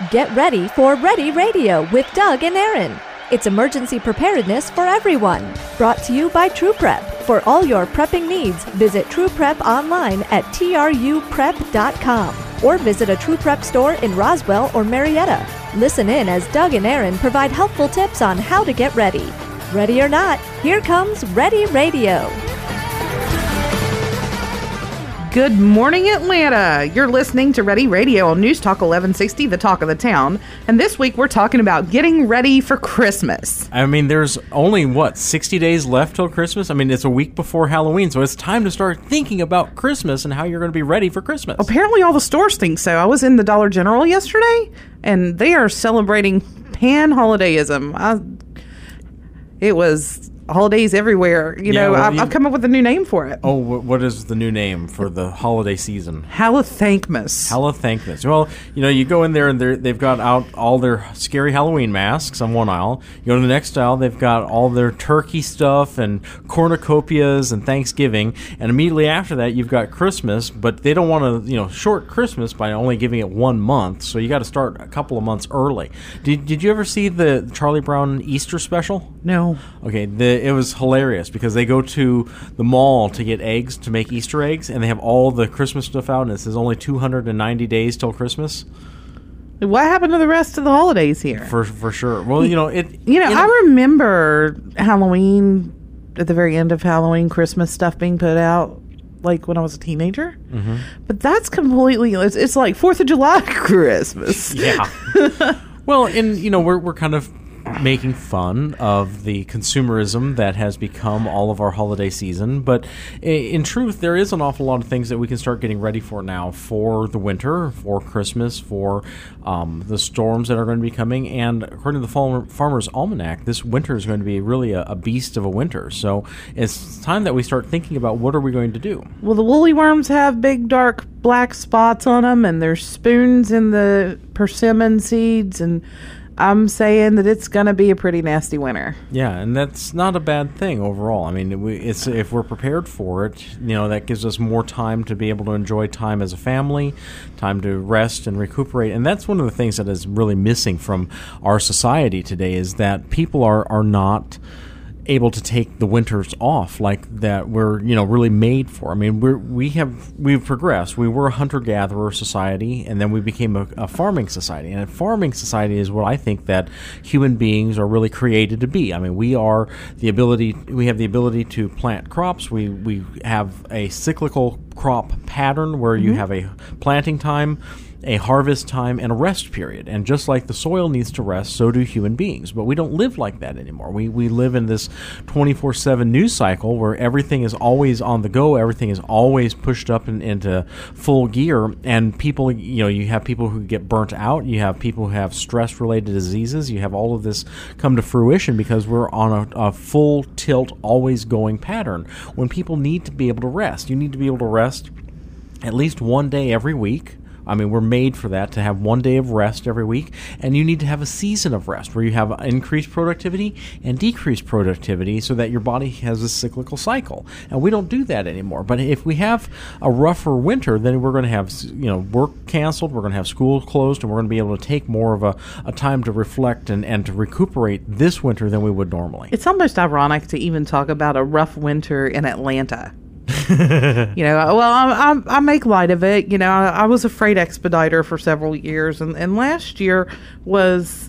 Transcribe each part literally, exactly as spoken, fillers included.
Get ready for Ready Radio with Doug and Aaron. It's emergency preparedness for everyone. Brought to you by True Prep. For all your prepping needs, visit True Prep online at tru prep dot com or visit a True Prep store in Roswell or Marietta. Listen in as Doug and Aaron provide helpful tips on how to get ready. Ready or not, here comes Ready Radio. Good morning, Atlanta. You're listening to Ready Radio on News Talk eleven sixty, the talk of the town. And this week we're talking about getting ready for Christmas. I mean, there's only, what, sixty days left till Christmas? I mean, it's a week before Halloween, so it's time to start thinking about Christmas and how you're going to be ready for Christmas. Apparently all the stores think so. I was in the Dollar General yesterday, and they are celebrating pan-holidayism. I, it was... holidays everywhere. You yeah, know, well, I've, you, I've come up with a new name for it. Oh, what is the new name for the holiday season? Halothankmas. Halothankmas. Well, you know, you go in there and they've got out all their scary Halloween masks on one aisle. You go to the next aisle, they've got all their turkey stuff and cornucopias and Thanksgiving. And immediately after that, you've got Christmas, but they don't want to, you know, short Christmas by only giving it one month. So you got to start a couple of months early. Did, did you ever see the Charlie Brown Easter special? No. Okay, the it was hilarious because they go to the mall to get eggs to make Easter eggs, and they have all the Christmas stuff out, and it says only two hundred ninety days till Christmas. What happened to the rest of the holidays here? For for sure. Well, you know it. You know, I a, remember Halloween at the very end of Halloween, Christmas stuff being put out, like when I was a teenager. Mm-hmm. But that's completely. It's, it's like Fourth of July Christmas. Yeah. Well, and you know we're we're kind of making fun of the consumerism that has become all of our holiday season. But in truth, there is an awful lot of things that we can start getting ready for now for the winter, for Christmas, for um, the storms that are going to be coming. And according to the Farm- Farmer's Almanac, this winter is going to be really a, a beast of a winter. So it's time that we start thinking about what are we going to do. Well, the woolly worms have big, dark, black spots on them, and there's spoons in the persimmon seeds, and I'm saying that it's going to be a pretty nasty winter. Yeah, and that's not a bad thing overall. I mean, we, it's if we're prepared for it, you know, that gives us more time to be able to enjoy time as a family, time to rest and recuperate. And that's one of the things that is really missing from our society today is that people are, are not able to take the winters off like that we're, you know, really made for. I mean, we're, we have, we've progressed. We were a hunter-gatherer society, and then we became a, a farming society. And a farming society is what I think that human beings are really created to be. I mean, we are the ability, we have the ability to plant crops. We, we have a cyclical crop pattern where mm-hmm. you have a planting time, a harvest time, and a rest period. And just like the soil needs to rest, so do human beings. But we don't live like that anymore. We we live in this twenty-four seven news cycle where everything is always on the go, everything is always pushed up in, into full gear, and people, you know, you have people who get burnt out, you have people who have stress-related diseases, you have all of this come to fruition because we're on a, a full tilt, always going pattern. When people need to be able to rest, you need to be able to rest at least one day every week. I mean, we're made for that, to have one day of rest every week, and you need to have a season of rest where you have increased productivity and decreased productivity so that your body has a cyclical cycle. And we don't do that anymore. But if we have a rougher winter, then we're going to have, you know, work canceled, we're going to have school closed, and we're going to be able to take more of a, a time to reflect and, and to recuperate this winter than we would normally. It's almost ironic to even talk about a rough winter in Atlanta. You know, well, I, I, I make light of it. You know, I, I was a freight expediter for several years, and, and last year was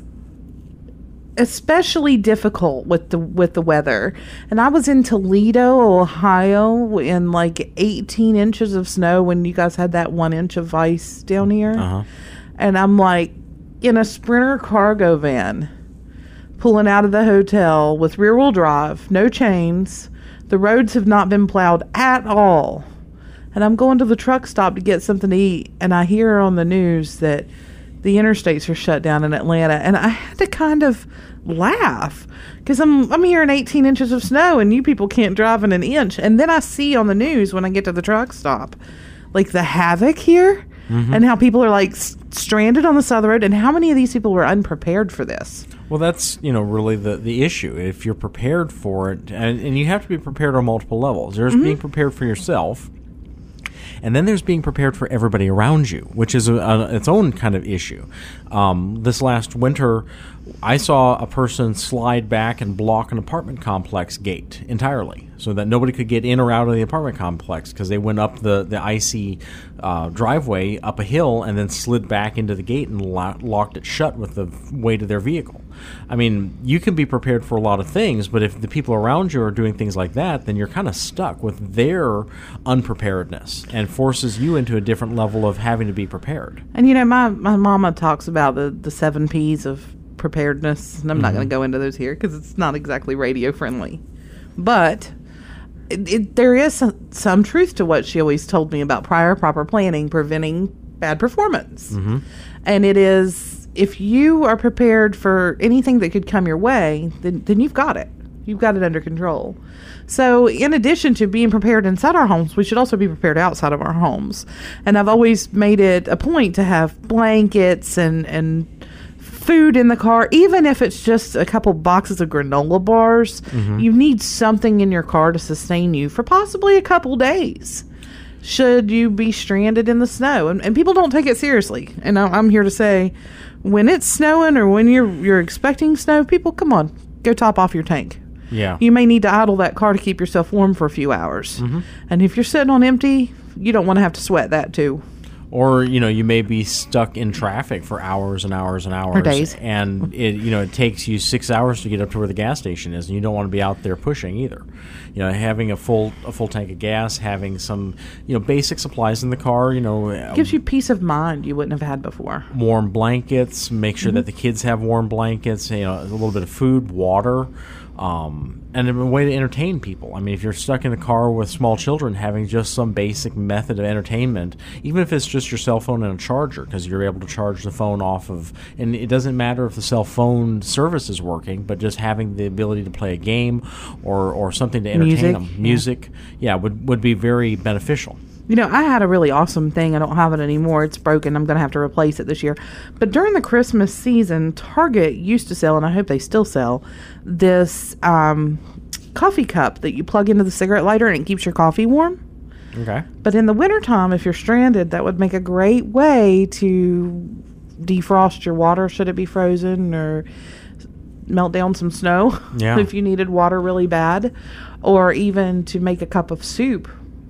especially difficult with the with the weather. And I was in Toledo, Ohio, in like eighteen inches of snow when you guys had that one inch of ice down here. Uh-huh. And I'm like in a Sprinter cargo van, pulling out of the hotel with rear-wheel drive, no chains. The roads have not been plowed at all. And I'm going to the truck stop to get something to eat, and I hear on the news that the interstates are shut down in Atlanta. And I had to kind of laugh because I'm I'm hearing eighteen inches of snow and you people can't drive in an inch. And then I see on the news when I get to the truck stop, like the havoc here mm-hmm. and how people are like s- stranded on the side of the road, and how many of these people were unprepared for this. Well, that's, you know, really the, the issue. If you're prepared for it, and, and you have to be prepared on multiple levels. There's mm-hmm. being prepared for yourself, And then there's being prepared for everybody around you, which is a, a, its own kind of issue. Um, this last winter, I saw a person slide back and block an apartment complex gate entirely so that nobody could get in or out of the apartment complex because they went up the, the icy uh, driveway up a hill and then slid back into the gate and lo- locked it shut with the weight of their vehicle. I mean, you can be prepared for a lot of things, but if the people around you are doing things like that, then you're kind of stuck with their unpreparedness and forces you into a different level of having to be prepared. And, you know, my, my mama talks about the, the seven P's of preparedness, and I'm mm-hmm. not going to go into those here because it's not exactly radio friendly. But it, it, there is some, some truth to what she always told me about prior proper planning preventing bad performance. Mm-hmm. And it is, if you are prepared for anything that could come your way, then, then you've got it. You've got it under control. So in addition to being prepared inside our homes, we should also be prepared outside of our homes. And I've always made it a point to have blankets and, and food in the car, even if it's just a couple boxes of granola bars. Mm-hmm. You need something in your car to sustain you for possibly a couple days should you be stranded in the snow. And, and people don't take it seriously. And I'm here to say, when it's snowing or when you're you're expecting snow, people, come on, go top off your tank. Yeah. You may need to idle that car to keep yourself warm for a few hours. Mm-hmm. And if you're sitting on empty, you don't want to have to sweat that too. Or, you know, you may be stuck in traffic for hours and hours and hours. Or days. And, it, you know, it takes you six hours to get up to where the gas station is, and you don't want to be out there pushing either. You know, having a full a full tank of gas, having some, you know, basic supplies in the car, you know. It gives you peace of mind you wouldn't have had before. Warm blankets, make sure mm-hmm. that the kids have warm blankets, you know, a little bit of food, water. Um, and a way to entertain people. I mean, if you're stuck in a car with small children, having just some basic method of entertainment, even if it's just your cell phone and a charger, because you're able to charge the phone off of, and it doesn't matter if the cell phone service is working, but just having the ability to play a game or, or something to entertain Music, them. Music, yeah, yeah would, would be very beneficial. You know, I had a really awesome thing. I don't have it anymore. It's broken. I'm going to have to replace it this year. But during the Christmas season, Target used to sell, and I hope they still sell, this um, coffee cup that you plug into the cigarette lighter and it keeps your coffee warm. Okay. But in the wintertime, if you're stranded, that would make a great way to defrost your water should it be frozen, or melt down some snow yeah. if you needed water really bad, or even to make a cup of soup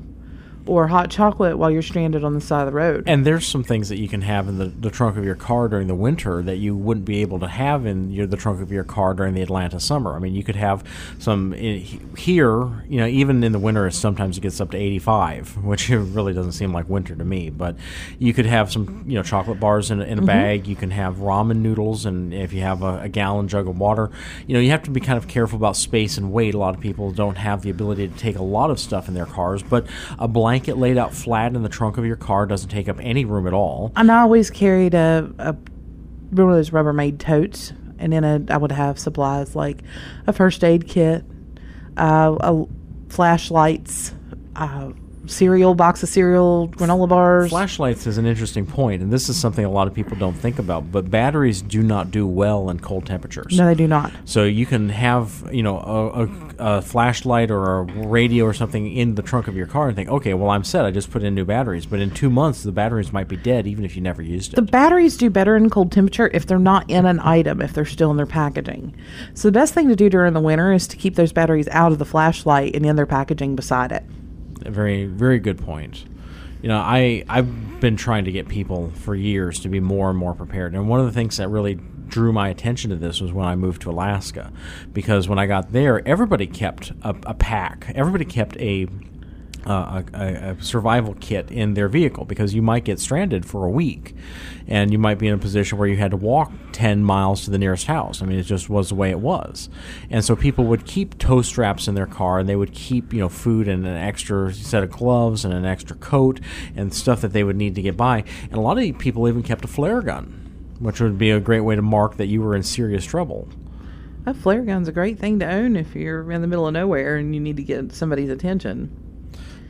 or hot chocolate while you're stranded on the side of the road. And there's some things that you can have in the, the trunk of your car during the winter that you wouldn't be able to have in your, the trunk of your car during the Atlanta summer. I mean, you could have some here, you know, even in the winter, sometimes it gets up to eighty-five, which really doesn't seem like winter to me. But you could have some, you know, chocolate bars in, in a mm-hmm. bag. You can have ramen noodles, and if you have a, a gallon jug of water, you know, you have to be kind of careful about space and weight. A lot of people don't have the ability to take a lot of stuff in their cars, but a blanket Blanket laid out flat in the trunk of your car doesn't take up any room at all. And I always carried a, a one of those Rubbermaid totes, and in it I would have supplies like a first aid kit, uh, a flashlights, uh, cereal, box of cereal, granola bars. Flashlights is an interesting point, and this is something a lot of people don't think about, but batteries do not do well in cold temperatures. No, they do not. So you can have, you know, a, a, a flashlight or a radio or something in the trunk of your car and think, okay, well, I'm set. I just put in new batteries. But in two months, the batteries might be dead, even if you never used it. The batteries do better in cold temperature if they're not in an item, if they're still in their packaging. So the best thing to do during the winter is to keep those batteries out of the flashlight and in their packaging beside it. A very, very good point. You know, I, I've been trying to get people for years to be more and more prepared. And one of the things that really drew my attention to this was when I moved to Alaska. Because when I got there, everybody kept a, a pack. Everybody kept a, uh, a, a survival kit in their vehicle, because you might get stranded for a week. And you might be in a position where you had to walk ten miles to the nearest house. I mean, it just was the way it was. And so people would keep toe straps in their car, and they would keep, you know, food and an extra set of gloves and an extra coat and stuff that they would need to get by. And a lot of people even kept a flare gun, which would be a great way to mark that you were in serious trouble. A flare gun's a great thing to own if you're in the middle of nowhere and you need to get somebody's attention.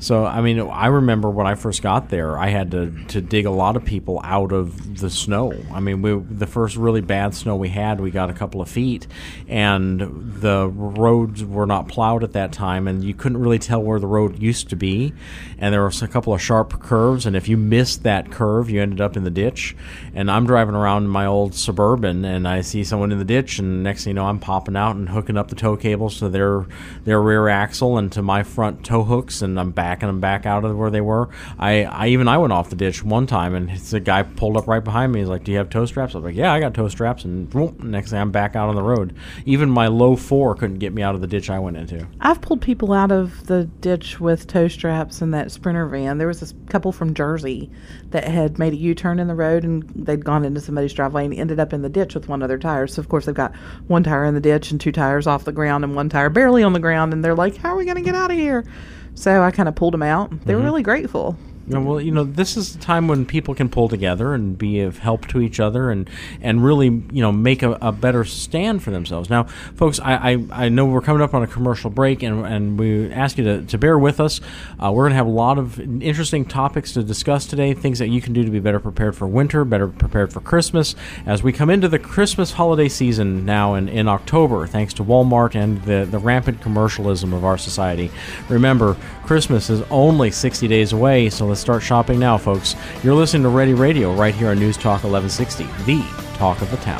So, I mean, I remember when I first got there, I had to, to dig a lot of people out of the snow. I mean, we, the first really bad snow we had, we got a couple of feet, and the roads were not plowed at that time, and you couldn't really tell where the road used to be, and there was a couple of sharp curves, and if you missed that curve, you ended up in the ditch. And I'm driving around in my old Suburban, and I see someone in the ditch, and next thing you know, I'm popping out and hooking up the tow cables to their their rear axle and to my front tow hooks, and I'm backing them back out of where they were. I, I even I went off the ditch one time, and the guy pulled up right behind me. He's like, "Do you have tow straps?" I was like, "Yeah, I got tow straps." And whoop, next thing I'm back out on the road. Even my low four couldn't get me out of the ditch I went into. I've pulled people out of the ditch with tow straps in that Sprinter van. There was this couple from Jersey that had made a U-turn in the road, and they'd gone into somebody's driveway and ended up in the ditch with one of their tires. So, of course, they've got one tire in the ditch and two tires off the ground and one tire barely on the ground, and they're like, "How are we going to get out of here?" So I kind of pulled them out. They mm-hmm. were really grateful. Yeah, well, you know, this is the time when people can pull together and be of help to each other and, and really, you know, make a, a better stand for themselves. Now, folks, I, I, I know we're coming up on a commercial break, and, and we ask you to, to bear with us. Uh, we're going to have a lot of interesting topics to discuss today, things that you can do to be better prepared for winter, better prepared for Christmas, as we come into the Christmas holiday season now in, in October, thanks to Walmart and the, the rampant commercialism of our society. Remember, Christmas is only sixty days away, so let's start shopping now, folks. You're listening to Ready Radio right here on News Talk eleven sixty, the talk of the town.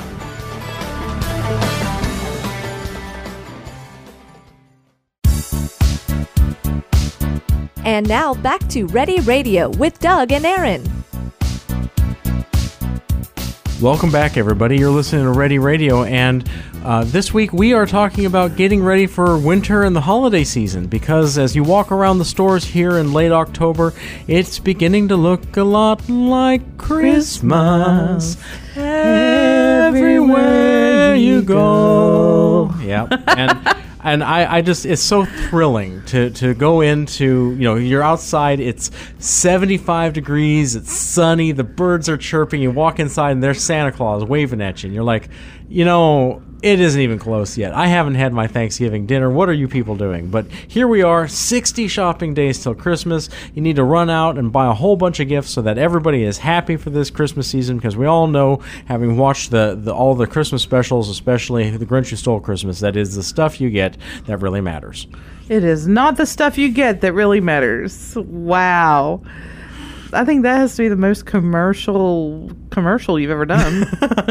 And now back to Ready Radio with Doug and Aaron. Welcome back, everybody. You're listening to Ready Radio, and uh, this week we are talking about getting ready for winter and the holiday season, because as you walk around the stores here in late October, it's beginning to look a lot like Christmas everywhere you go. Yeah, and... And I, I just, it's so thrilling to, to go into, you know, you're outside, it's seventy-five degrees, it's sunny, the birds are chirping, you walk inside and there's Santa Claus waving at you, and you're like, you know, it isn't even close yet. I haven't had my Thanksgiving dinner. What are you people doing? But here we are, sixty shopping days till Christmas. You need to run out and buy a whole bunch of gifts so that everybody is happy for this Christmas season, because we all know, having watched the, the all the Christmas specials, especially The Grinch Who Stole Christmas, that is the stuff you get that really matters. It is not the stuff you get that really matters. Wow. I think that has to be the most commercial commercial you've ever done.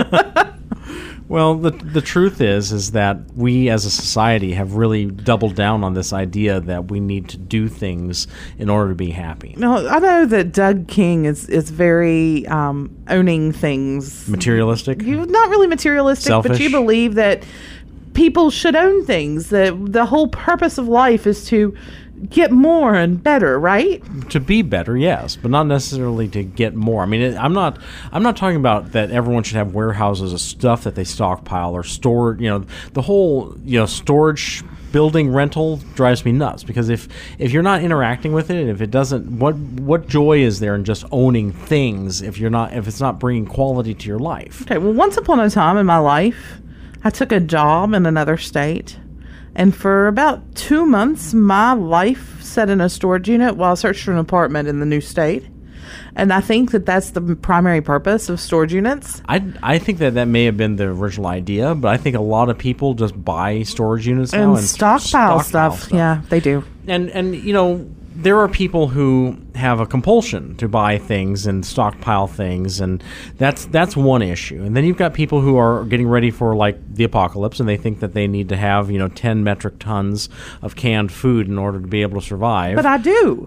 Well, the the truth is is that we as a society have really doubled down on this idea that we need to do things in order to be happy. No, I know that Doug King is, is very um, owning things. Materialistic? You, not really materialistic, Selfish? But you believe that people should own things. That the whole purpose of life is to get more and better, right? To be better, yes, but not necessarily to get more. I mean, it, I'm not. I'm not talking about that everyone should have warehouses of stuff that they stockpile or store. You know, the whole you know storage building rental drives me nuts, because if if you're not interacting with it, and if it doesn't, what what joy is there in just owning things if you're not if it's not bringing quality to your life? Okay. Well, once upon a time in my life, I took a job in another state. And for about two months, my life sat in a storage unit while I searched for an apartment in the new state. And I think that that's the primary purpose of storage units. I, I think that that may have been the original idea, but I think a lot of people just buy storage units and now and stockpile, stockpile stuff. stuff. Yeah, they do. And, and you know, there are people who have a compulsion to buy things and stockpile things, and that's that's one issue. And then you've got people who are getting ready for, like, the apocalypse, and they think that they need to have, you know, ten metric tons of canned food in order to be able to survive. But I do.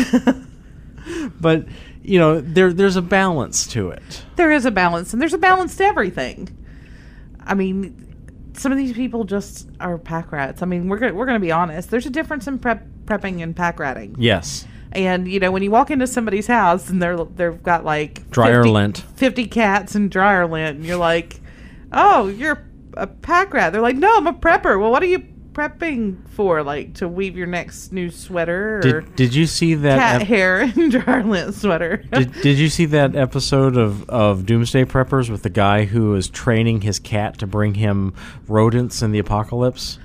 But, you know, there there's a balance to it. There is a balance, and there's a balance to everything. I mean, some of these people just are pack rats. I mean, we're gonna, we're going to be honest. There's a difference in prep prepping and pack ratting. Yes. And, you know, when you walk into somebody's house and they're, they've got, like... Dryer fifty, lint. fifty cats and dryer lint, and you're like, oh, you're a pack rat. They're like, no, I'm a prepper. Well, what are you prepping for? Like, to weave your next new sweater? Or did, did you see that... Cat ep- hair and dryer lint sweater. did, did you see that episode of, of Doomsday Preppers with the guy who is training his cat to bring him rodents in the apocalypse?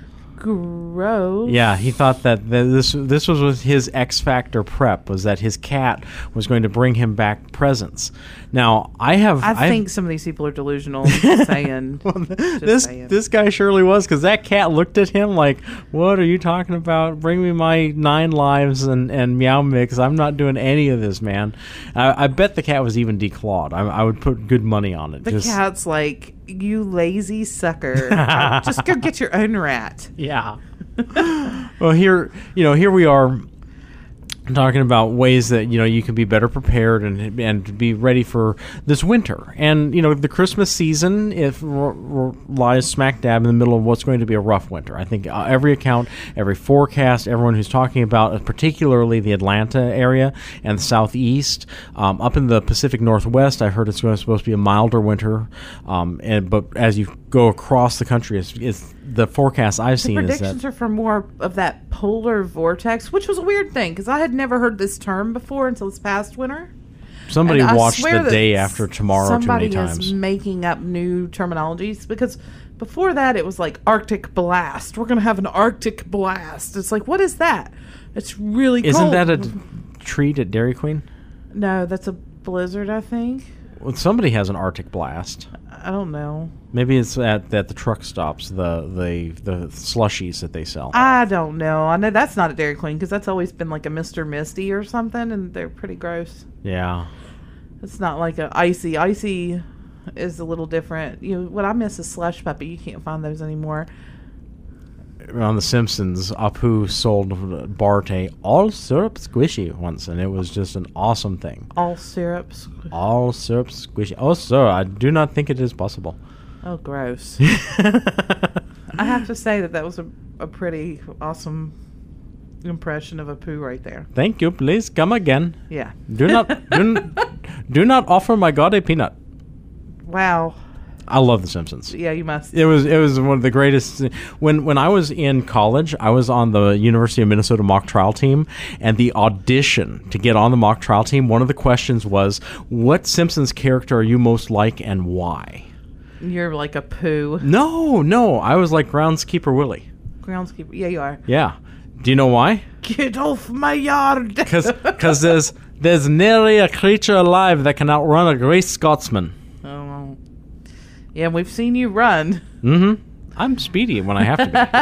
Gross. Yeah, he thought that the, this this was his X Factor prep, was that his cat was going to bring him back presents. Now, I have... I I've, think some of these people are delusional. Just saying. well, Just this saying. this guy surely was, because that cat looked at him like, what are you talking about? Bring me my nine lives and, and Meow Mix. I'm not doing any of this, man. I, I bet the cat was even declawed. I, I would put good money on it. The Just, cat's like, you lazy sucker. Just go get your own rat. Yeah. Well, here, you know, here we are talking about ways that, you know, you can be better prepared and and be ready for this winter. And, you know, the Christmas season if r- r- lies smack dab in the middle of what's going to be a rough winter. I think uh, every account, every forecast, everyone who's talking about, uh, particularly the Atlanta area and the southeast, um, up in the Pacific Northwest, I heard it's going to, supposed to be a milder winter. Um, and but as you go across the country, it's, it's the forecast I've The seen is that predictions are for more of that polar vortex, which was a weird thing because I had never heard this term before until this past winter. somebody And I watched swear the that day after tomorrow too many somebody times. is making up new terminologies because before that it was like Arctic blast. We're going to have an Arctic blast. It's like, what is that? It's really Isn't cold. that a d- treat at Dairy Queen? No, that's a blizzard, I think. Well, somebody has an Arctic blast. I don't know. Maybe it's at, at the truck stops, the, the the slushies that they sell. I don't know. I know that's not a Dairy Queen because that's always been like a Mister Misty or something, and they're pretty gross. Yeah. It's not like a icy. Icy is a little different. You know, what I miss is slush puppy. You can't find those anymore. On The Simpsons, Apu sold Barte all syrup squishy once, and it was just an awesome thing. All syrups. All syrup squishy. Oh, sir, I do not think it is possible. Oh, gross. I have to say that that was a, a pretty awesome impression of a poo right there. Thank you. Please come again. Yeah. Do not do, n- do not offer my god a peanut. Wow. I love The Simpsons. Yeah, you must. It was it was one of the greatest. When when I was in college, I was on the University of Minnesota mock trial team, and the audition to get on the mock trial team, one of the questions was, "What Simpsons character are you most like, and why?" You're like a poo. No, no, I was like Groundskeeper Willie. Groundskeeper. Yeah, you are. Yeah. Do you know why? Get off my yard. Because there's there's nary a creature alive that can outrun a great Scotsman. Oh. Yeah, we've seen you run. Mm-hmm. I'm speedy when I have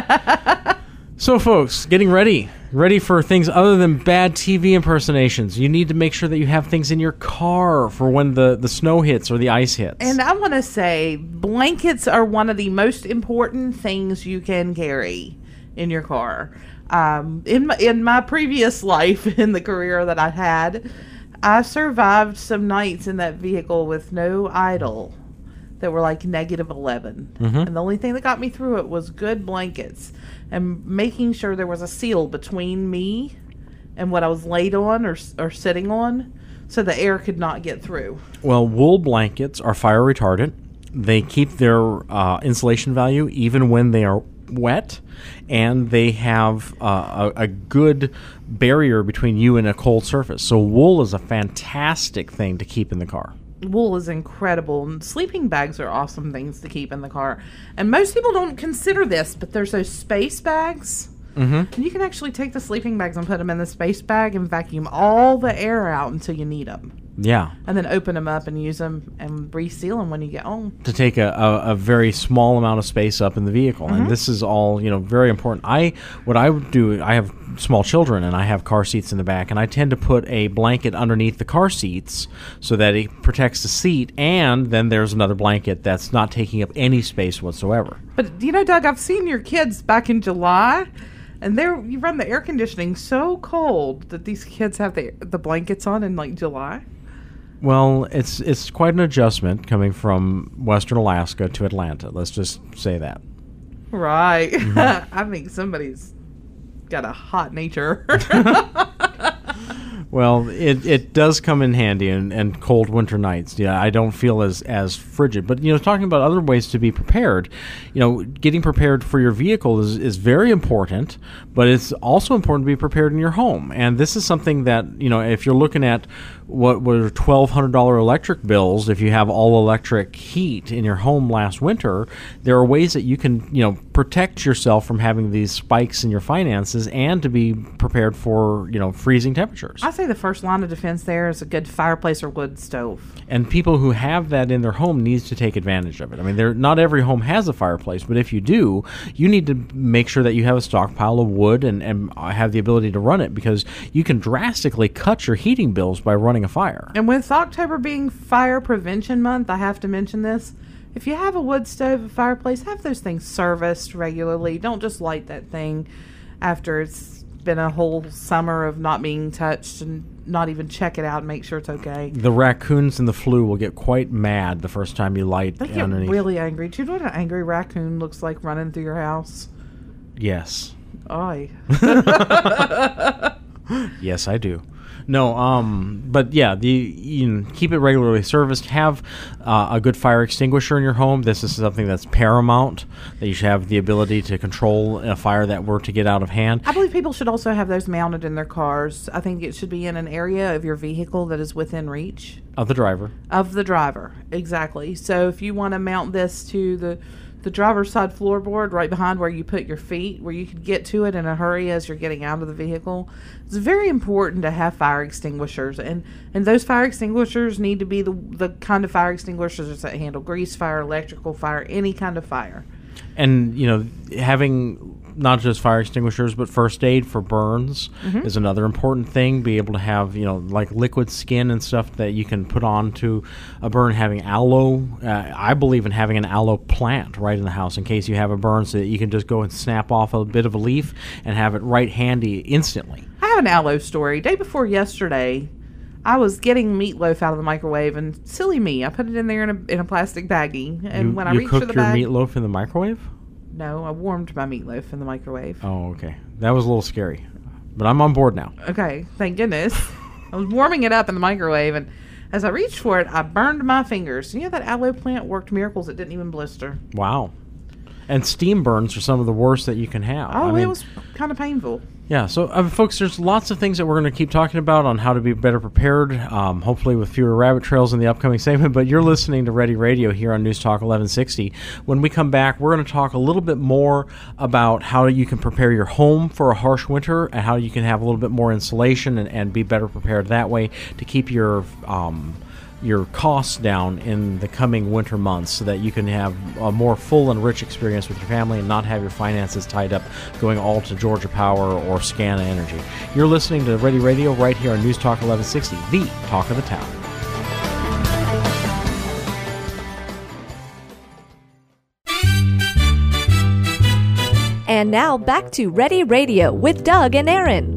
to be. So, folks, getting ready. Ready for things other than bad T V impersonations. You need to make sure that you have things in your car for when the, the snow hits or the ice hits. And I want to say blankets are one of the most important things you can carry in your car. Um, in my, in my previous life, in the career that I had, I survived some nights in that vehicle with no idle that were like negative eleven. Mm-hmm. And the only thing that got me through it was good blankets and making sure there was a seal between me and what I was laid on or, or sitting on so the air could not get through. Well, wool blankets are fire retardant. They keep their uh, insulation value even when they are wet, and they have uh, a, a good barrier between you and a cold surface. So wool is a fantastic thing to keep in the car. Wool is incredible, and sleeping bags are awesome things to keep in the car. And most people don't consider this, but there's those space bags. Mm-hmm. And you can actually take the sleeping bags and put them in the space bag and vacuum all the air out until you need them. Yeah. And then open them up and use them and reseal them when you get home. To take a, a, a very small amount of space up in the vehicle. Mm-hmm. And this is all, you know, very important. I what I would do, I have small children and I have car seats in the back, and I tend to put a blanket underneath the car seats so that it protects the seat, and then there's another blanket that's not taking up any space whatsoever. But, you know, Doug, I've seen your kids back in July, and they're you run the air conditioning so cold that these kids have the the blankets on in, like, July. Well, it's it's quite an adjustment coming from Western Alaska to Atlanta. Let's just say that. Right. Mm-hmm. I think somebody's got a hot nature. Well, it, it does come in handy in, in cold winter nights. Yeah, I don't feel as, as frigid. But, you know, talking about other ways to be prepared, you know, getting prepared for your vehicle is, is very important, but it's also important to be prepared in your home. And this is something that, you know, if you're looking at what were twelve hundred dollars electric bills if you have all electric heat in your home last winter. There are ways that you can, you know, protect yourself from having these spikes in your finances and to be prepared for, you know, freezing temperatures. I say the first line of defense there is a good fireplace or wood stove. And people who have that in their home needs to take advantage of it. I mean, there not every home has a fireplace, but if you do, you need to make sure that you have a stockpile of wood and, and have the ability to run it, because you can drastically cut your heating bills by running a fire. And with October being Fire Prevention Month, I have to mention this. If you have a wood stove, a fireplace, have those things serviced regularly. Don't just light that thing after it's been a whole summer of not being touched and not even check it out and make sure it's okay. The raccoons and the flu will get quite mad the first time you light they get underneath. Really angry. Do you know what an angry raccoon looks like running through your house? Yes. Aye. Yes, I do. No, um, but yeah, the you know, keep it regularly serviced. Have uh, a good fire extinguisher in your home. This is something that's paramount, that you should have the ability to control a fire that were to get out of hand. I believe people should also have those mounted in their cars. I think it should be in an area of your vehicle that is within reach. Of the driver. Of the driver, exactly. So if you want to mount this to the the driver's side floorboard right behind where you put your feet, where you can get to it in a hurry as you're getting out of the vehicle, it's very important to have fire extinguishers. And, and those fire extinguishers need to be the, the kind of fire extinguishers that handle grease fire, electrical fire, any kind of fire. And, you know, having not just fire extinguishers, but first aid for burns mm-hmm. is another important thing. Be able to have, you know, like liquid skin and stuff that you can put on to a burn. Having aloe, uh, I believe in having an aloe plant right in the house in case you have a burn, so that you can just go and snap off a bit of a leaf and have it right handy instantly. I have an aloe story. Day before yesterday, I was getting meatloaf out of the microwave, and silly me, I put it in there in a in a plastic baggie. And you, when I you reached for the cooked your bag, meatloaf in the microwave? No, I warmed my meatloaf in the microwave. Oh, okay. That was a little scary, but I'm on board now. Okay, thank goodness. I was warming it up in the microwave, and as I reached for it, I burned my fingers. You know, that aloe plant worked miracles. It didn't even blister. Wow. And steam burns are some of the worst that you can have. Oh, I mean, it was kind of painful. Yeah, so uh, folks, there's lots of things that we're going to keep talking about on how to be better prepared, um, hopefully with fewer rabbit trails in the upcoming segment, but you're listening to Ready Radio here on News Talk eleven sixty. When we come back, we're going to talk a little bit more about how you can prepare your home for a harsh winter and how you can have a little bit more insulation and, and be better prepared that way to keep your um, your costs down in the coming winter months, so that you can have a more full and rich experience with your family and not have your finances tied up going all to Georgia Power or SCANA Energy. You're listening to Ready Radio right here on News Talk eleven sixty, the talk of the town. And now back to Ready Radio with Doug and Aaron.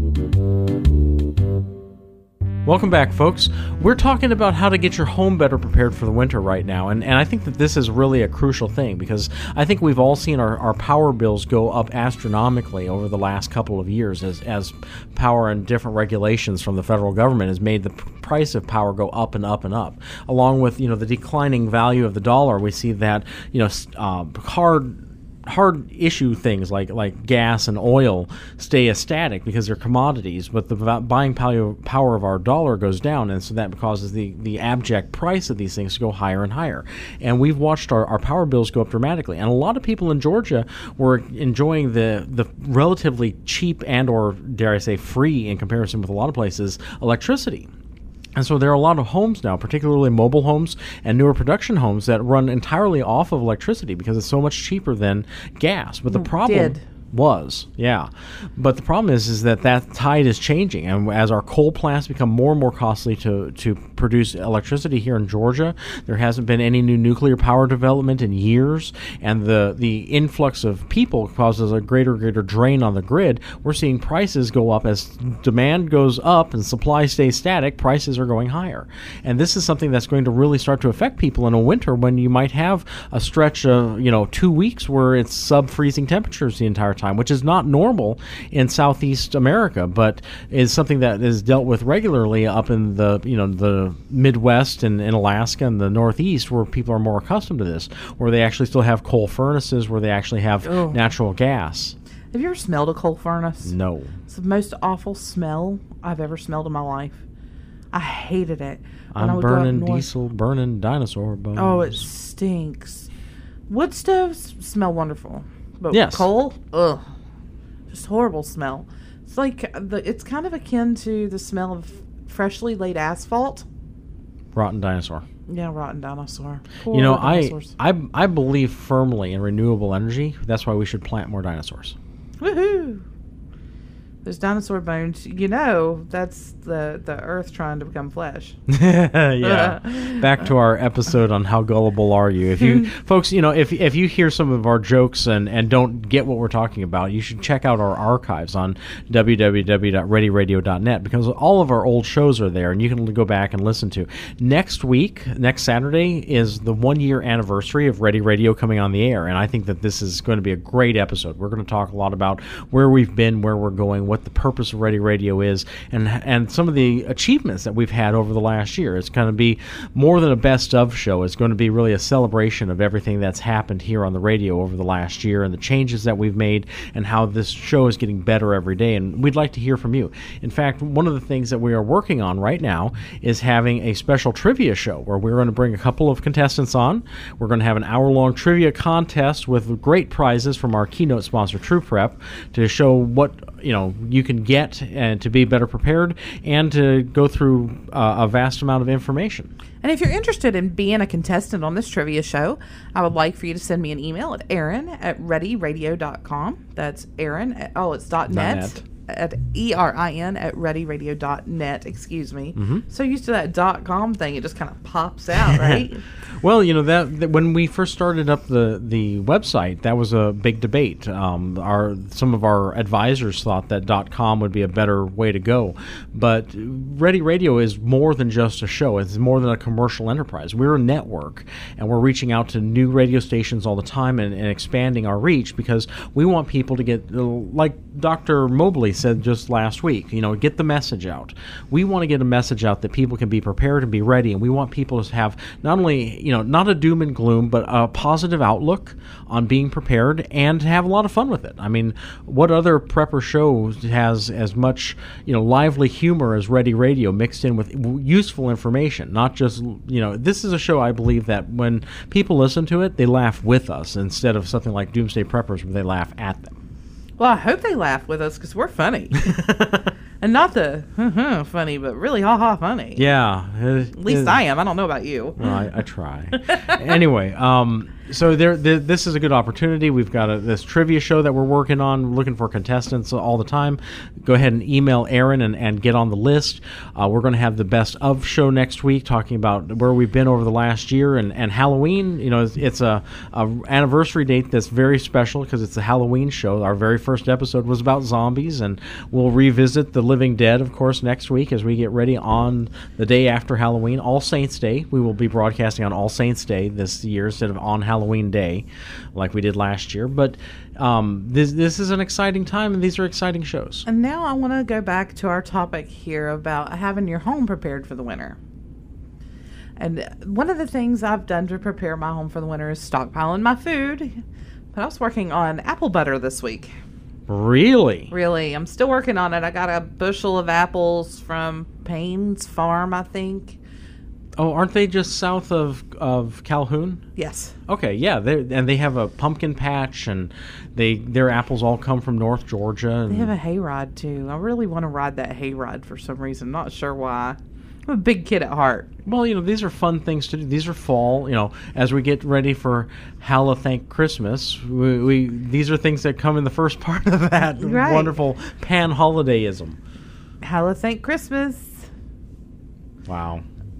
Welcome back, folks. We're talking about how to get your home better prepared for the winter right now, and, and I think that this is really a crucial thing, because I think we've all seen our, our power bills go up astronomically over the last couple of years as, as power and different regulations from the federal government has made the price of power go up and up and up. Along with, you know, the declining value of the dollar, we see that, you know, uh, hard hard issue things like like gas and oil stay as static because they're commodities, but the buying power of our dollar goes down, and so that causes the, the abject price of these things to go higher and higher. And we've watched our, our power bills go up dramatically, and a lot of people in Georgia were enjoying the, the relatively cheap and or, dare I say, free in comparison with a lot of places, electricity. And so there are a lot of homes now, particularly mobile homes and newer production homes, that run entirely off of electricity because it's so much cheaper than gas. But the problem Did. was, yeah. But the problem is, is that that tide is changing, and as our coal plants become more and more costly to to produce electricity here in Georgia, there hasn't been any new nuclear power development in years, and the the influx of people causes a greater greater drain on the grid. We're seeing prices go up as demand goes up and supply stays static. Prices are going higher, and this is something that's going to really start to affect people in a winter when you might have a stretch of, you know, two weeks where it's sub-freezing temperatures the entire time, which is not normal in Southeast America, but is something that is dealt with regularly up in the, you know, the Midwest and in Alaska and the Northeast, where people are more accustomed to this, where they actually still have coal furnaces, where they actually have oh. natural gas. Have you ever smelled a coal furnace? No. It's the most awful smell I've ever smelled in my life. I hated it. When I I'm would go up burning north. diesel, burning dinosaur bones. Oh, it stinks. Wood stoves smell wonderful, but Yes. coal, ugh, just horrible smell. It's like the. It's kind of akin to the smell of freshly laid asphalt. Rotten dinosaur. Yeah, rotten dinosaur. You know, Poor I, dinosaurs. I I believe firmly in renewable energy. That's why we should plant more dinosaurs. Woohoo! Those dinosaur bones, you know, that's the, the earth trying to become flesh. Yeah. Back to our episode on how gullible are you. If you folks, you know, if if you hear some of our jokes and, and don't get what we're talking about, you should check out our archives on w w w dot ready radio dot net because all of our old shows are there and you can go back and listen to. Next week, next Saturday is the one year anniversary of Ready Radio coming on the air, and I think that this is going to be a great episode. We're going to talk a lot about where we've been, where we're going, what the purpose of Ready Radio is, and and some of the achievements that we've had over the last year. It's going to be more than a best of show. It's going to be really a celebration of everything that's happened here on the radio over the last year and the changes that we've made and how this show is getting better every day. And we'd like to hear from you. In fact, one of the things that we are working on right now is having a special trivia show where we're going to bring a couple of contestants on. We're going to have an hour-long trivia contest with great prizes from our keynote sponsor, True Prep, to show what you know you can get and to be better prepared and to go through uh, a vast amount of information. And if you're interested in being a contestant on this trivia show, I would like for you to send me an email at Erin at ready radio dot com. That's Erin at, oh, it's dot net. net. At E R I N at ready radio dot net, excuse me. Mm-hmm. So used to that dot com thing, it just kind of pops out, right? Well, you know that, that when we first started up the, the website, that was a big debate. Um, our some of our advisors thought that .com would be a better way to go, but Ready Radio is more than just a show. It's more than a commercial enterprise. We're a network, and we're reaching out to new radio stations all the time and, and expanding our reach because we want people to get, like Doctor Mobley said just last week, you know, get the message out. We want to get a message out that people can be prepared and be ready, and we want people to have not only, you know, not a doom and gloom, but a positive outlook on being prepared and to have a lot of fun with it. I mean, what other prepper show has as much, you know, lively humor as Ready Radio mixed in with useful information? Not just, you know, this is a show I believe that when people listen to it, they laugh with us instead of something like Doomsday Preppers where they laugh at them. Well, I hope they laugh with us because we're funny. And not the uh-huh, funny, but really ha-ha funny. Yeah. At least I am. I don't know about you. Well, I, I try. Anyway, um, so there, there, this is a good opportunity. We've got a, this trivia show that we're working on, looking for contestants all the time. Go ahead and email Erin and, and get on the list. Uh, we're going to have the best of show next week, talking about where we've been over the last year. And, and Halloween, you know, it's, it's a, a anniversary date that's very special because it's a Halloween show. Our very first episode was about zombies, and we'll revisit the Living Dead, of course, next week as we get ready on the day after Halloween, All Saints Day. We will be broadcasting on All Saints Day this year instead of on Halloween Day like we did last year. But um, this this is an exciting time, and these are exciting shows. And now I want to go back to our topic here about having your home prepared for the winter. And one of the things I've done to prepare my home for the winter is stockpiling my food. But I was working on apple butter this week. Really? Really. I'm still working on it. I got a bushel of apples from Payne's Farm, I think. Oh, aren't they just south of of Calhoun? Yes. Okay, yeah, they and they have a pumpkin patch, and they their apples all come from North Georgia. And They have a hayride, too. I really want to ride that hayride for some reason. Not sure why. I'm a big kid at heart. Well, you know, these are fun things to do. These are fall, you know, as we get ready for Halla Thank Christmas. We, we These are things that come in the first part of that Right. wonderful pan-holidayism. Halla Thank Christmas. Wow.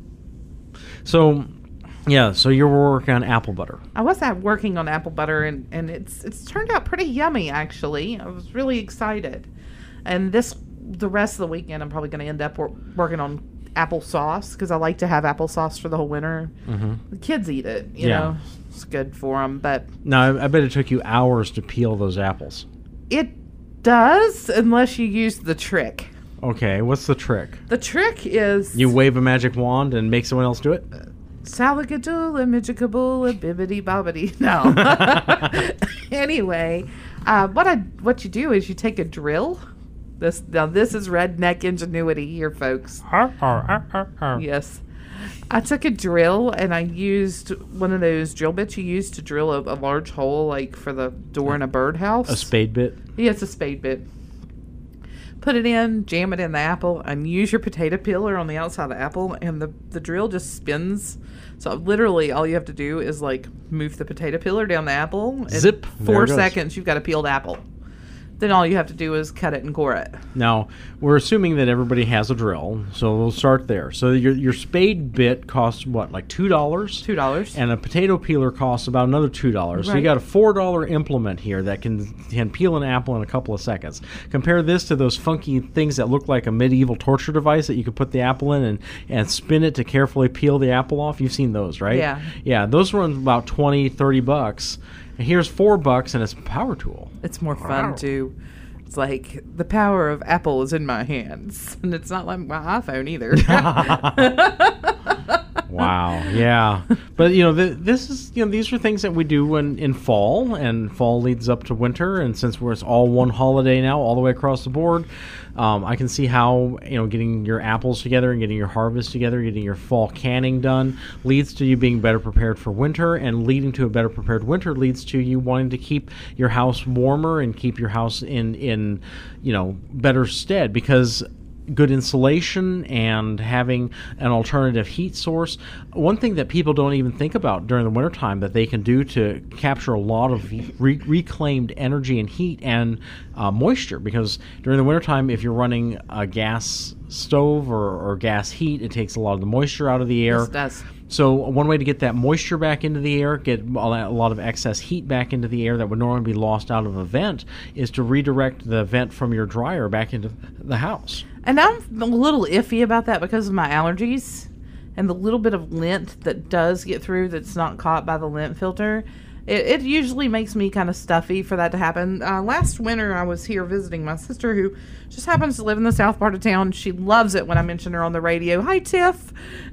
So, yeah, so you were working on apple butter. I was at working on apple butter, and, and it's it's turned out pretty yummy, actually. I was really excited. And this, the rest of the weekend, I'm probably going to end up wor- working on applesauce, because I like to have applesauce for the whole winter. Mm-hmm. The kids eat it, you Yeah. know. It's good for them, but Now, I, I bet it took you hours to peel those apples. it does, unless you use the trick. Okay, what's the trick? The trick is... You wave a magic wand and make someone else do it? Salagadoola, midgikaboola, bibbidi bobbidi. No. Anyway, uh, what I what you do is you take a drill This now this is redneck ingenuity here, folks. Yes. I took a drill and I used one of those drill bits you use to drill a, a large hole, like for the door in a birdhouse. A spade bit? Yeah, it's a spade bit. Put it in, jam it in the apple, and use your potato peeler on the outside of the apple, and the, the drill just spins. So literally all you have to do is like move the potato peeler down the apple. And Zip. Four seconds, you've got a peeled apple. Then all you have to do is cut it and core it. Now, we're assuming that everybody has a drill, so we'll start there. So your your spade bit costs, what, like two dollars? two dollars. And a potato peeler costs about another two dollars. Right. So you got a four dollar implement here that can, can peel an apple in a couple of seconds. Compare this to those funky things that look like a medieval torture device that you could put the apple in and, and spin it to carefully peel the apple off. You've seen those, right? Yeah. Yeah, those run about twenty, thirty bucks. And here's four bucks, and it's a power tool. It's more fun, wow. too. It's like, the power of Apple is in my hands. And it's not like my iPhone either. Wow, yeah. But, you know, th- this is, you know, these are things that we do when, in fall, and fall leads up to winter. And since we're it's all one holiday now, all the way across the board, um, I can see how, you know, getting your apples together and getting your harvest together, getting your fall canning done, leads to you being better prepared for winter, and leading to a better prepared winter leads to you wanting to keep your house warmer and keep your house in, in you know, better stead, because good insulation and having an alternative heat source. One thing that people don't even think about during the wintertime that they can do to capture a lot of re- reclaimed energy and heat and uh, moisture, because during the wintertime, if you're running a gas stove or, or gas heat, it takes a lot of the moisture out of the air. Yes, it does. So one way to get that moisture back into the air, get a lot of excess heat back into the air that would normally be lost out of a vent, is to redirect the vent from your dryer back into the house. And I'm a little iffy about that because of my allergies and the little bit of lint that does get through that's not caught by the lint filter. It, it usually makes me kind of stuffy for that to happen. Uh, last winter, I was here visiting my sister, who just happens to live in the south part of town. She loves it when I mention her on the radio. Hi, Tiff.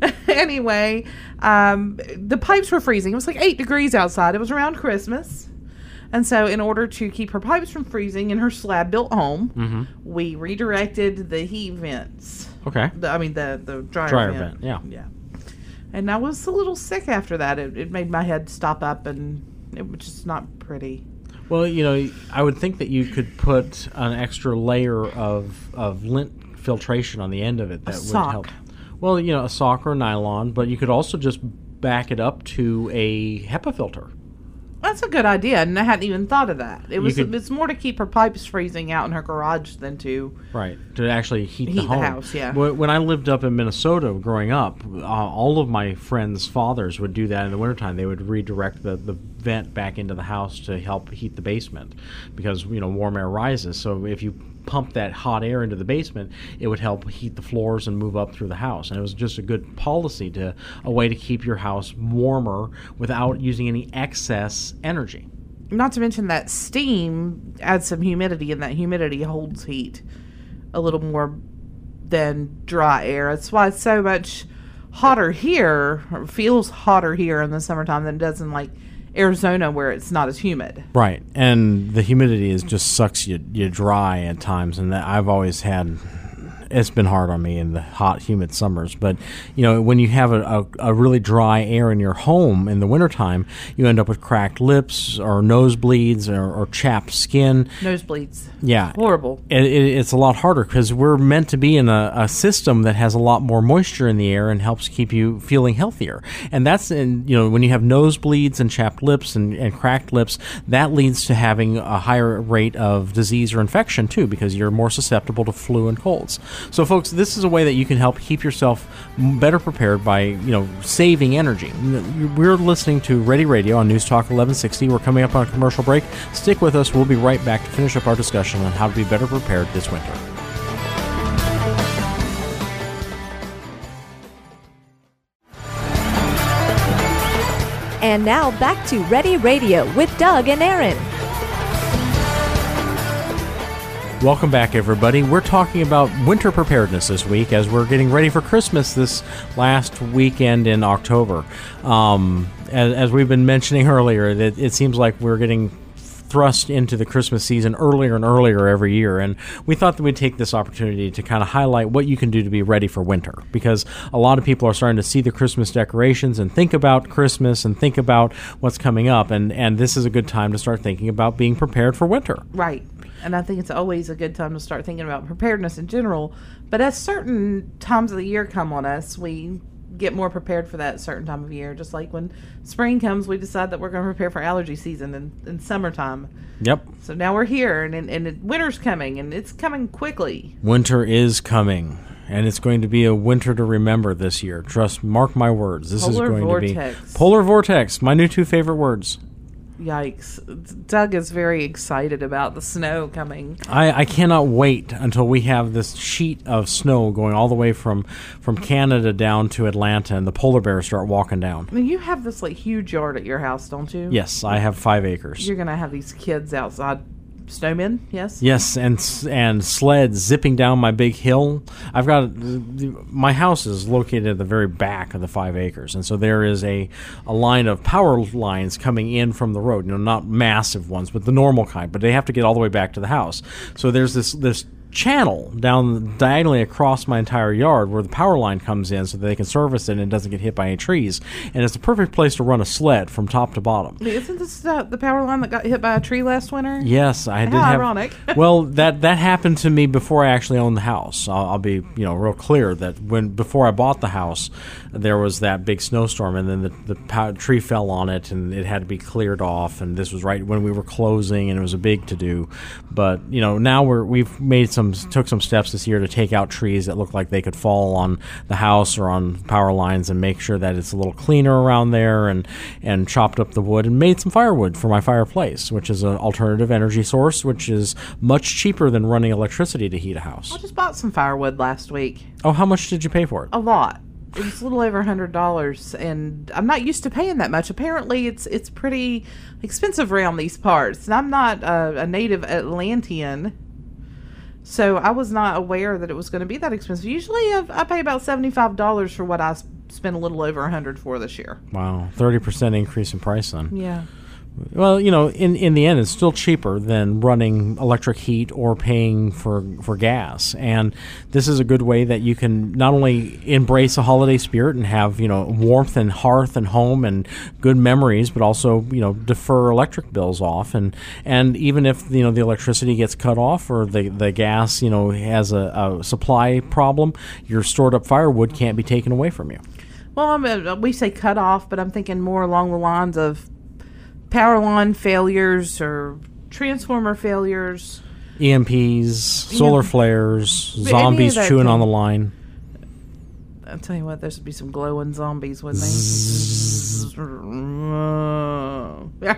Anyway, um, the pipes were freezing. It was like eight degrees outside. It was around Christmas. And so in order to keep her pipes from freezing in her slab-built home, mm-hmm. we redirected the heat vents. Okay. The, I mean, the, the dryer, dryer vent. vent. Yeah. Yeah. And I was a little sick after that. It, it made my head stop up, and it was just not pretty. Well, you know, I would think that you could put an extra layer of, of lint filtration on the end of it that a would sock. help. Well, you know, a sock or a nylon, but you could also just back it up to a HEPA filter. That's a good idea, and I hadn't even thought of that. It was could, it's more to keep her pipes freezing out in her garage than to right to actually heat, heat the home. The house, yeah. When I lived up in Minnesota growing up, uh, all of my friends' fathers would do that in the wintertime. They would redirect the, the vent back into the house to help heat the basement because, you know, warm air rises. So if you pump that hot air into the basement, it would help heat the floors and move up through the house. And it was just a good policy, to a way to keep your house warmer without using any excess energy. Not to mention that steam adds some humidity, and that humidity holds heat a little more than dry air. That's why it's so much hotter here, or feels hotter here in the summertime than it does in like Arizona, where it's not as humid. Right, and the humidity is just sucks you you dry at times, and that I've always had. It's been hard on me in the hot, humid summers. But, you know, when you have a, a, a really dry air in your home in the wintertime, you end up with cracked lips or nosebleeds or, or chapped skin. Nosebleeds. Yeah. It's horrible. It, it, it's a lot harder because we're meant to be in a, a system that has a lot more moisture in the air and helps keep you feeling healthier. And that's, in, you know, when you have nosebleeds and chapped lips and, and cracked lips, that leads to having a higher rate of disease or infection, too, because you're more susceptible to flu and colds. So, folks, this is a way that you can help keep yourself better prepared by, you know, saving energy. We're listening to Ready Radio on News Talk eleven sixty. We're coming up on a commercial break. Stick with us. We'll be right back to finish up our discussion on how to be better prepared this winter. And now back to Ready Radio with Doug and Aaron. Welcome back, everybody. We're talking about winter preparedness this week as we're getting ready for Christmas this last weekend in October. Um, as, as we've been mentioning earlier, that it seems like we're getting thrust into the Christmas season earlier and earlier every year, and we thought that we'd take this opportunity to kind of highlight what you can do to be ready for winter, because a lot of people are starting to see the Christmas decorations and think about Christmas and think about what's coming up, and, and this is a good time to start thinking about being prepared for winter. Right. And I think it's always a good time to start thinking about preparedness in general, but as certain times of the year come on us, we get more prepared for that certain time of year. Just like when spring comes, we decide that we're going to prepare for allergy season in, in summertime. Yep. So now we're here, and, and, and winter's coming, and it's coming quickly. Winter is coming, and it's going to be a winter to remember this year. Trust, mark my words. This Polar is going vortex. to be polar vortex. My new two favorite words. Yikes. Doug is very excited about the snow coming. I, I cannot wait until we have this sheet of snow going all the way from, from Canada down to Atlanta, and the polar bears start walking down. I mean, you have this like huge yard at your house, don't you? Yes, I have five acres. You're going to have these kids outside. Snowmen, yes? Yes, and and sleds zipping down my big hill. I've got, my house is located at the very back of the five acres, and so there is a, a line of power lines coming in from the road, you know, not massive ones, but the normal kind, but they have to get all the way back to the house. So there's this this channel down diagonally across my entire yard where the power line comes in so that they can service it and it doesn't get hit by any trees. And it's the perfect place to run a sled from top to bottom. Isn't this uh, the power line that got hit by a tree last winter? Yes, I How did have. ironic. Well, that that happened to me before I actually owned the house. I'll, I'll be, you know, real clear that when before I bought the house, there was that big snowstorm, and then the the pow- tree fell on it, and it had to be cleared off. And this was right when we were closing, and it was a big to do. But you know, now we're we've made some took some steps this year to take out trees that look like they could fall on the house or on power lines, and make sure that it's a little cleaner around there, and and chopped up the wood and made some firewood for my fireplace, which is an alternative energy source, which is much cheaper than running electricity to heat a house. I just bought some firewood last week. Oh, how much did you pay for it? A lot. It was a little over a hundred dollars, and I'm not used to paying that much. Apparently, it's it's pretty expensive around these parts, and I'm not a, a native Atlantean, so I was not aware that it was going to be that expensive. Usually, I've, I pay about seventy-five dollars for what I spent a little over a hundred for this year. Wow, thirty percent increase in price then. Yeah. Well, you know, in, in the end, it's still cheaper than running electric heat or paying for, for gas. And this is a good way that you can not only embrace a holiday spirit and have, you know, warmth and hearth and home and good memories, but also, you know, defer electric bills off. And, and even if, you know, the electricity gets cut off or the, the gas, you know, has a, a supply problem, your stored up firewood can't be taken away from you. Well, I mean, we say cut off, but I'm thinking more along the lines of power line failures or transformer failures, E M Ps, solar Yeah. flares, But zombies any of that chewing can- on the line. I'll tell you what, there should be some glowing zombies with me.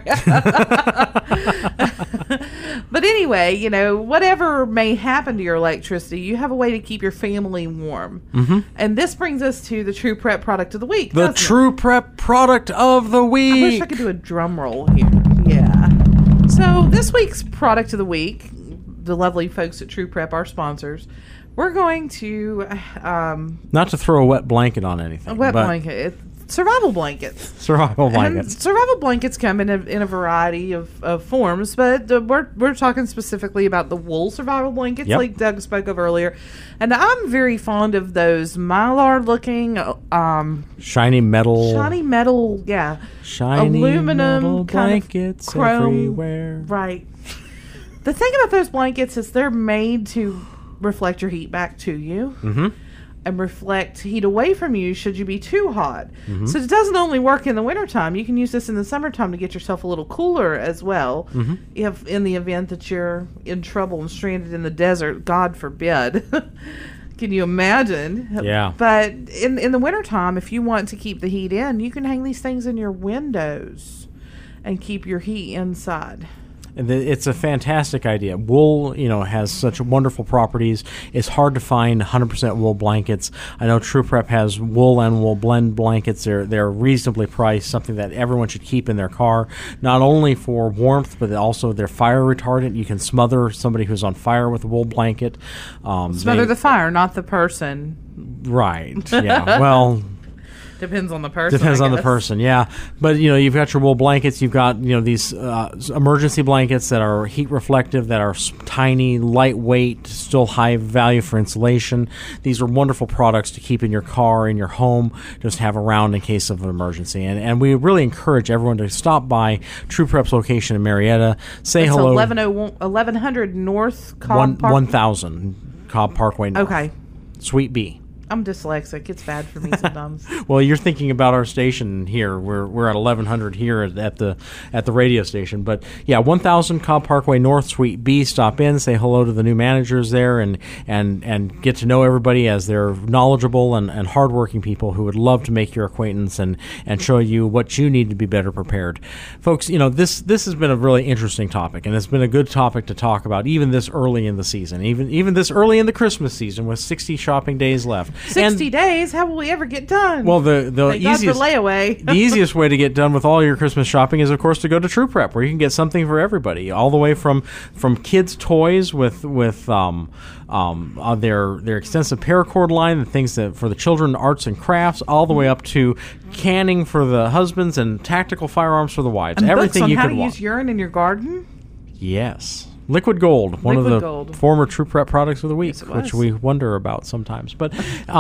But anyway, you know, whatever may happen to your electricity, you have a way to keep your family warm. Mm-hmm. And this brings us to the True Prep product of the week. The doesn't it? True Prep product of the I wish week. I could do a drum roll here. Yeah. So this week's product of the week, the lovely folks at True Prep, our sponsors, we're going to um, Not to throw a wet blanket on anything. a wet but blanket, it, survival blankets. Survival And blankets. survival blankets come in a, in a variety of, of forms, but uh, we're we're talking specifically about the wool survival blankets, Yep. like Doug spoke of earlier. And I'm very fond of those mylar looking, um, Shiny metal. shiny metal, yeah, Shiny aluminum metal kind of blankets chrome. everywhere. Right. The thing about those blankets is they're made to reflect your heat back to you. Mm-hmm. And reflect heat away from you should you be too hot. Mm-hmm. So it doesn't only work in the wintertime. You can use this in the summertime to get yourself a little cooler as well. Mm-hmm. If in the event that you're in trouble and stranded in the desert, God forbid. Can you imagine? Yeah. But in in the wintertime, if you want to keep the heat in, you can hang these things in your windows and keep your heat inside. And the- It's a fantastic idea. Wool, you know, has such wonderful properties. It's hard to find one hundred percent wool blankets. I know True Prep has wool and wool blend blankets. They're they're reasonably priced, something that everyone should keep in their car, not only for warmth, but also they're fire retardant. You can smother somebody who's on fire with a wool blanket. Um, Smother they- the fire, not the person. Right, yeah. Well... Depends on the person. Depends I on the guess. person, yeah. But, you know, you've got your wool blankets. You've got, you know, these uh, emergency blankets that are heat reflective, that are s- tiny, lightweight, still high value for insulation. These are wonderful products to keep in your car, in your home, just have around in case of an emergency. And and we really encourage everyone to stop by True Prep's location in Marietta. Say It's hello. eleven hundred North Cobb One, Park. one thousand Cobb Parkway North. Okay. Suite B. I'm dyslexic. It's bad for me sometimes. Well, you're thinking about our station here. We're we're at eleven hundred here at, at the at the radio station. But yeah, one thousand Cobb Parkway North, Suite B. Stop in, say hello to the new managers there, and and, and get to know everybody, as they're knowledgeable and, and hardworking people who would love to make your acquaintance and, and show you what you need to be better prepared. Folks, you know, this this has been a really interesting topic, and it's been a good topic to talk about even this early in the season, even even this early in the Christmas season with sixty shopping days left. Sixty and, days? How will we ever get done? Well, the the Thank God easiest for layaway. the easiest way to get done with all your Christmas shopping is, of course, to go to True Prep, where you can get something for everybody, all the way from from kids' toys with with um, um, uh, their their extensive paracord line, the things that for the children, arts and crafts, all the way up to canning for the husbands and tactical firearms for the wives. And Everything books on you how could to want. use urine in your garden? Yes. Liquid Gold, one Liquid of the Gold. former True Prep products of the week, Yes, it which was. we wonder about sometimes. But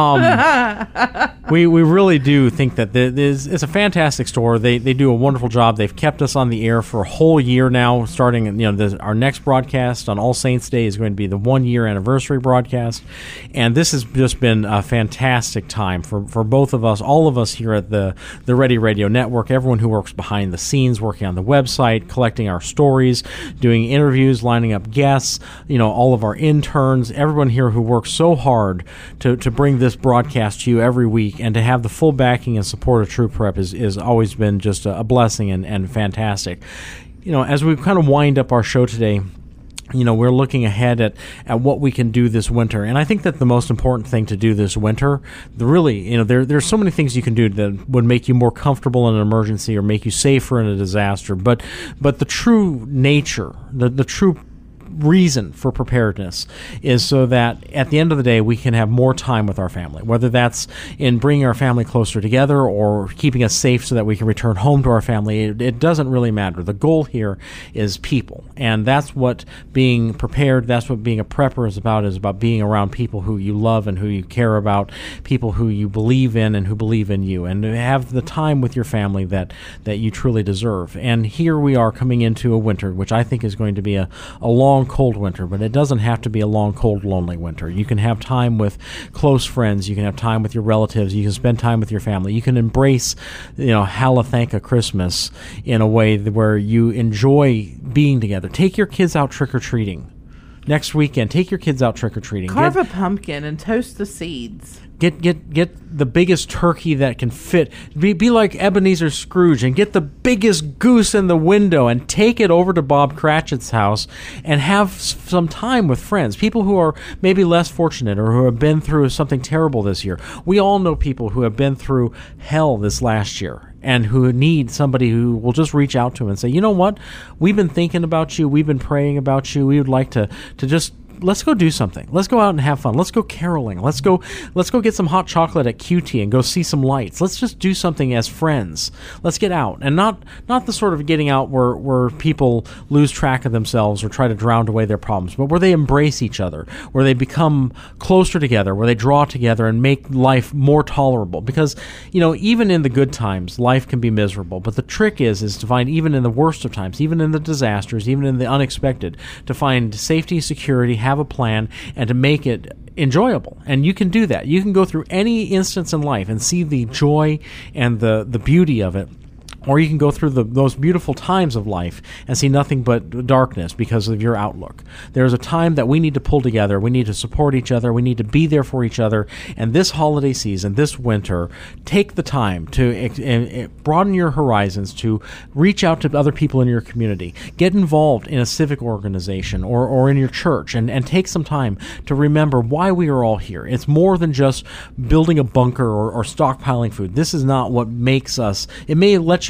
um, we we really do think that this it's a fantastic store. They they do a wonderful job. They've kept us on the air for a whole year now. Starting, you know, the, our next broadcast on All Saints Day is going to be the one year anniversary broadcast, and this has just been a fantastic time for, for both of us, all of us here at the the Ready Radio Network. Everyone who works behind the scenes, working on the website, collecting our stories, doing interviews, lining up guests, you know, all of our interns, everyone here who works so hard to, to bring this broadcast to you every week, and to have the full backing and support of True Prep is, is always been just a, a blessing and, and fantastic. You know, as we kind of wind up our show today, you know, we're looking ahead at, at what we can do this winter. And I think that the most important thing to do this winter, the really, you know, there there's so many things you can do that would make you more comfortable in an emergency or make you safer in a disaster. But but the true nature, the, the true reason for preparedness is so that at the end of the day we can have more time with our family, whether that's in bringing our family closer together or keeping us safe so that we can return home to our family. It, it doesn't really matter. The goal here is people, and that's what being prepared, that's what being a prepper is about, is about being around people who you love and who you care about, people who you believe in and who believe in you, and to have the time with your family that, that you truly deserve. And here we are coming into a winter, which I think is going to be a, a long cold winter, but it doesn't have to be a long, cold, lonely winter. You can have time with close friends. You can have time with your relatives. You can spend time with your family. You can embrace, you know, Halathanka Christmas in a way that where you enjoy being together. Take your kids out trick-or-treating. Next weekend, take your kids out trick-or-treating. Carve Get- a pumpkin and toast the seeds. Get get get the biggest turkey that can fit. Be, be like Ebenezer Scrooge and get the biggest goose in the window and take it over to Bob Cratchit's house and have s- some time with friends, people who are maybe less fortunate or who have been through something terrible this year. We all know people who have been through hell this last year and who need somebody who will just reach out to them and say, you know what, we've been thinking about you, we've been praying about you, we would like to to just let's go do something. Let's go out and have fun. Let's go caroling. Let's go let's go get some hot chocolate at Q T and go see some lights. Let's just do something as friends. Let's get out. And not not the sort of getting out where, where people lose track of themselves or try to drown away their problems, but where they embrace each other, where they become closer together, where they draw together and make life more tolerable. Because, you know, even in the good times, life can be miserable. But the trick is is to find, even in the worst of times, even in the disasters, even in the unexpected, to find safety, security, have a plan, and to make it enjoyable. And you can do that. You can go through any instance in life and see the joy and the, the beauty of it. Or you can go through the those beautiful times of life and see nothing but darkness because of your outlook. There's a time that we need to pull together. We need to support each other. We need to be there for each other. And this holiday season, this winter, take the time to uh, broaden your horizons, to reach out to other people in your community. Get involved in a civic organization or, or in your church, and, and take some time to remember why we are all here. It's more than just building a bunker or, or stockpiling food. This is not what makes us. It may let you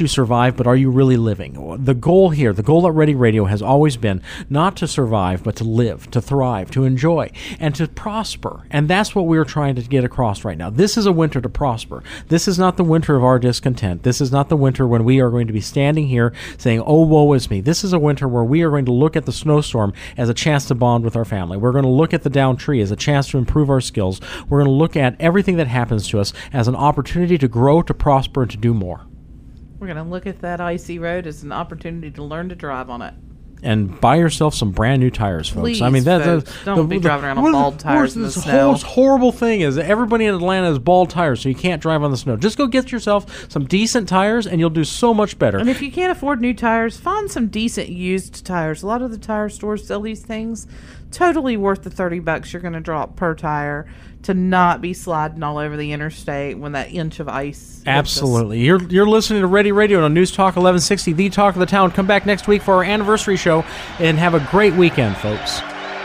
you survive, but are you really living? The goal here, the goal at Ready Radio has always been not to survive, but to live, to thrive, to enjoy, and to prosper. And that's what we're trying to get across right now. This is a winter to prosper. This is not the winter of our discontent. This is not the winter when we are going to be standing here saying, oh, woe is me. This is a winter where we are going to look at the snowstorm as a chance to bond with our family. We're going to look at the downed tree as a chance to improve our skills. We're going to look at everything that happens to us as an opportunity to grow, to prosper, and to do more. We're going to look at that icy road as an opportunity to learn to drive on it. And buy yourself some brand new tires, folks. Please, I mean, that, folks, that, don't the, be the, driving around on bald tires in the snow. This horrible thing is that everybody in Atlanta has bald tires, so you can't drive on the snow. Just go get yourself some decent tires, and you'll do so much better. And if you can't afford new tires, find some decent used tires. A lot of the tire stores sell these things. Totally worth the thirty bucks you're going to drop per tire to not be sliding all over the interstate when that inch of ice. Absolutely. You're you're listening to Ready Radio on News Talk eleven sixty, the talk of the town. Come back next week for our anniversary show, and have a great weekend, folks.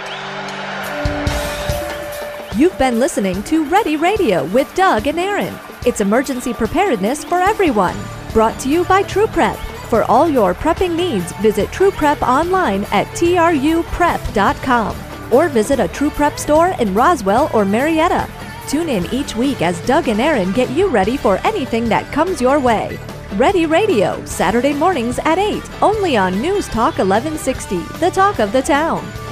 You've been listening to Ready Radio with Doug and Aaron. It's emergency preparedness for everyone. Brought to you by True Prep. For all your prepping needs, visit True Prep online at T R U prep dot com or visit a True Prep store in Roswell or Marietta. Tune in each week as Doug and Aaron get you ready for anything that comes your way. Ready Radio, Saturday mornings at eight, only on News Talk eleven sixty, the talk of the town.